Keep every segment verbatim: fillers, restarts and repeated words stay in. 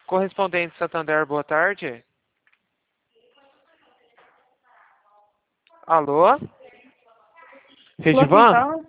Correspondente Santander, boa tarde. Alô? Alô, quem Regivan? fala?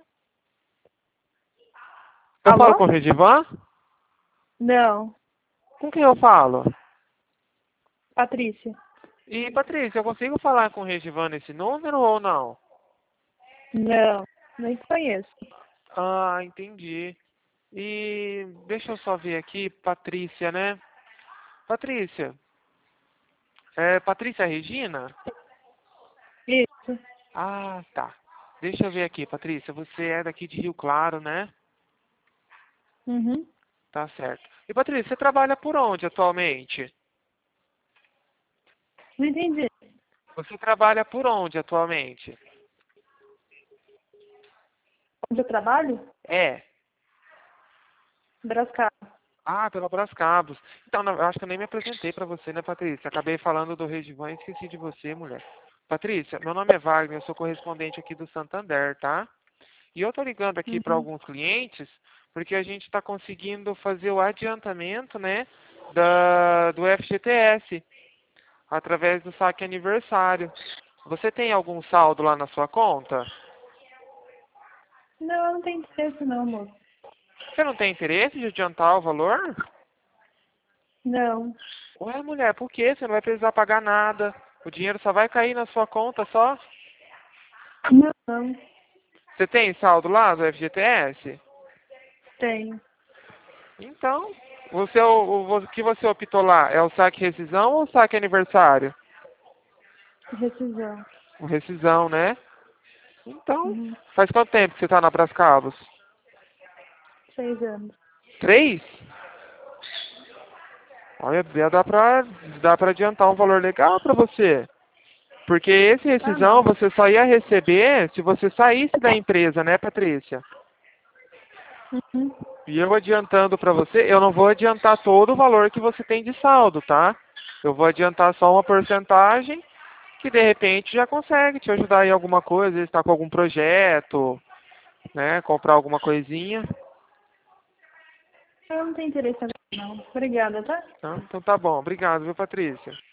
Eu falo Alô? com Regivan? Não, Com quem eu falo? Patrícia. E, Patrícia, eu consigo falar com o Regivan nesse número ou não? Não, nem conheço. Ah, entendi. E deixa eu só ver aqui, Patrícia, né? Patrícia. É Patrícia Regina? Isso. Ah, tá. Deixa eu ver aqui, Patrícia. Você é daqui de Rio Claro, né? Uhum. Tá certo. E, Patrícia, você trabalha por onde atualmente? Não entendi. Você trabalha por onde atualmente? Onde eu trabalho? É. Brascar. Ah, pela Brascabos. Então, não, eu acho que eu nem me apresentei pra você, né, Patrícia? Acabei falando do Regivan e esqueci de você, mulher. Patrícia, meu nome é Wagner, eu sou correspondente aqui do Santander, tá? E eu tô ligando aqui para Uhum. alguns clientes porque a gente está conseguindo fazer o adiantamento, né, da, do F G T S através do saque aniversário. Você tem algum saldo lá na sua conta? Não, não tem interesse não, moço. Você não tem interesse de adiantar o valor? Não. Ué, mulher, por quê? Você não vai precisar pagar nada. O dinheiro só vai cair na sua conta só. Não, não. Você tem saldo lá do F G T S? Tenho. Então, você, o, o que você optou lá? É o saque rescisão ou o saque aniversário? Rescisão. O rescisão, né? Então, Uhum. faz quanto tempo que você está na Brascabos? Seis anos. Três? Olha, dá pra, dá pra adiantar um valor legal pra você. Porque esse Ah, rescisão não. você só ia receber se você saísse da empresa, né, Patrícia? Uhum. E eu adiantando pra você, eu não vou adiantar todo o valor que você tem de saldo, tá? Eu vou adiantar só uma porcentagem que de repente já consegue te ajudar em alguma coisa, às vezes está com algum projeto, né, comprar alguma coisinha. Eu não tenho interesse não. Obrigada, tá? Tá? Então tá bom, obrigado, viu, Patrícia?